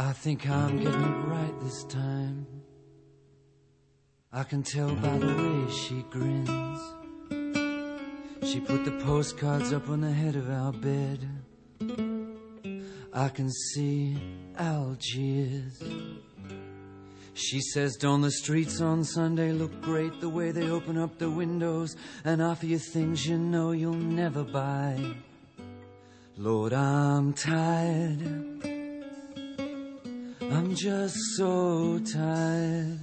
I think I'm getting it right this time. I can tell by the way she grins. She put the postcards up on the head of our bed. I can see Algiers. She says, don't the streets on Sunday look great, the way they open up the windows and offer you things you know you'll never buy. Lord, I'm tired. I'm just so tired.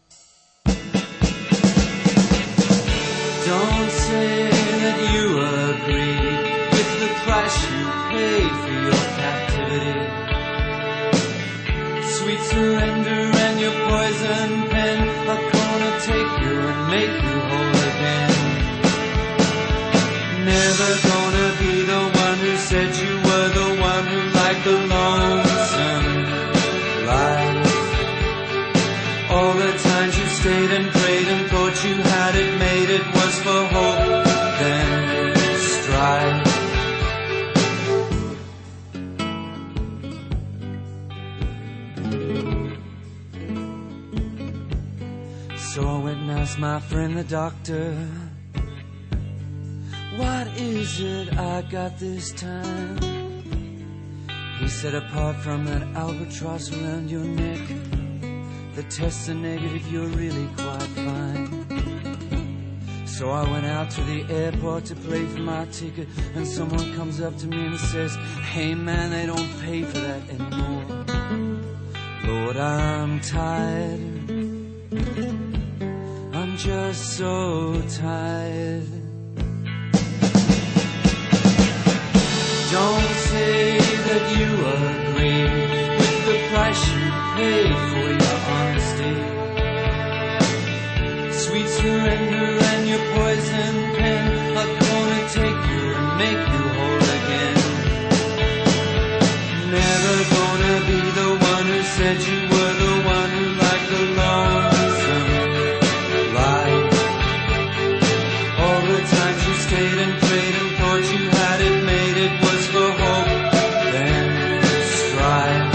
Don't say that you agree with the price you paid for your captivity. Sweet surrender and your poison pen are gonna take you and make you whole again. Never gonna be the one who said you were the one who liked the lonesome life. All the times you stayed and prayed and thought you had it made, it was for hope, then strife. So I went and asked my friend the doctor, what is it I got this time? He said, apart from that albatross around your neck, the tests are negative, you're really quite fine. So I went out to the airport to pay for my ticket, and someone comes up to me and says, hey man, they don't pay for that anymore. Lord, I'm tired. I'm just so tired. Don't say that you agree with the price you paid for your honesty. Sweet surrender and your poison pen are gonna take you and make you whole again. Never gonna be the one who said you were the one who liked the lonesome life. All the times you stayed and prayed and thought you had it made, it was for hope, then strife.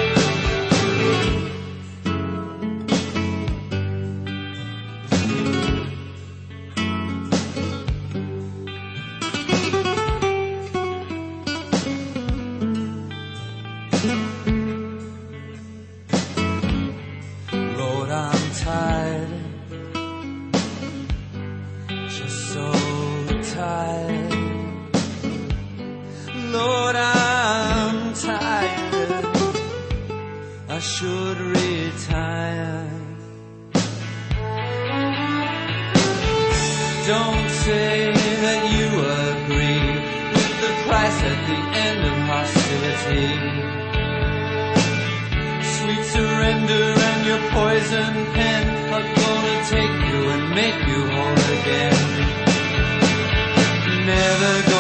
Lord, I'm tired, just so tired. Lord, I'm tired, I should retire. Don't say that you agree with the price at the end of hostility. Sweet surrender and your poison pen are gonna take you and make you whole again. Never